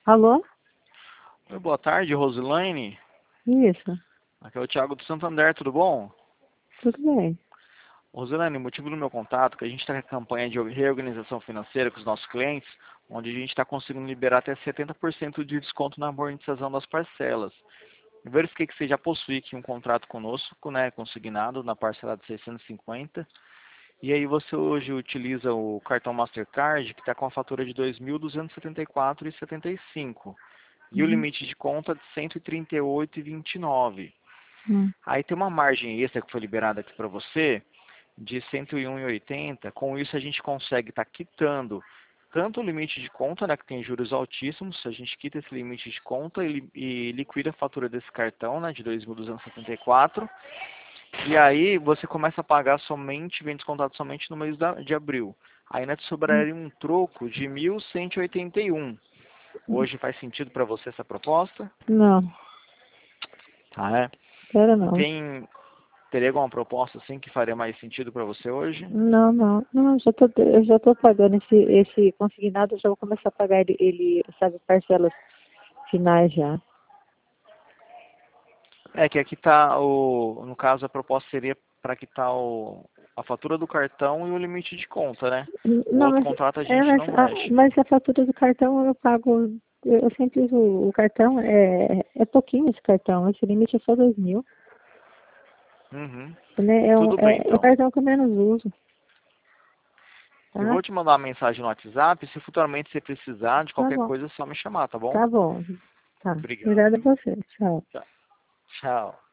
Alô? Oi, boa tarde, Roselaine. Isso, Aqui é o Thiago do Santander, tudo bom? tudo bem. Roselaine, o motivo do meu contato é que a gente está com a campanha de reorganização financeira com os nossos clientes, onde a gente está conseguindo liberar até 70% de desconto na amortização das parcelas. Eu verifiquei que você já possui aqui um contrato conosco, né, consignado na parcela de 650, e aí você hoje utiliza o cartão Mastercard, que está com a fatura de R$ 2.274,75. E o Uhum. limite de conta de 138,29. Hum. Aí tem uma margem extra que foi liberada aqui para você de 101,80. Com isso a gente consegue estar quitando tanto o limite de conta, né, que tem juros altíssimos, a gente quita esse limite de conta e liquida a fatura desse cartão, né, de 2.274. E aí você começa a pagar somente, vem descontado somente no mês de abril. Aí ainda te sobraria um troco de 1.181. Hoje faz sentido para você essa proposta? Não, Ah, é? espera E não. teria alguma proposta assim que faria mais sentido para você hoje? Não, eu já tô pagando esse consignado, eu já vou começar a pagar ele, sabe, parcelas finais já. É que aqui tá no caso a proposta seria para quitar a fatura do cartão e o limite de conta, né? O Não, outro contrato a gente não mexe. mas a fatura do cartão eu pago, eu sempre uso o cartão, é pouquinho esse cartão, esse limite é só 2.000, Uhum. né? Tudo bem É o então. cartão que eu menos uso, Eu tá? vou te mandar uma mensagem no WhatsApp, se futuramente você precisar de Tá qualquer bom, coisa é só me chamar, tá bom? tá bom, tá. Obrigado. Obrigada a você, tchau. Tchau. Tchau.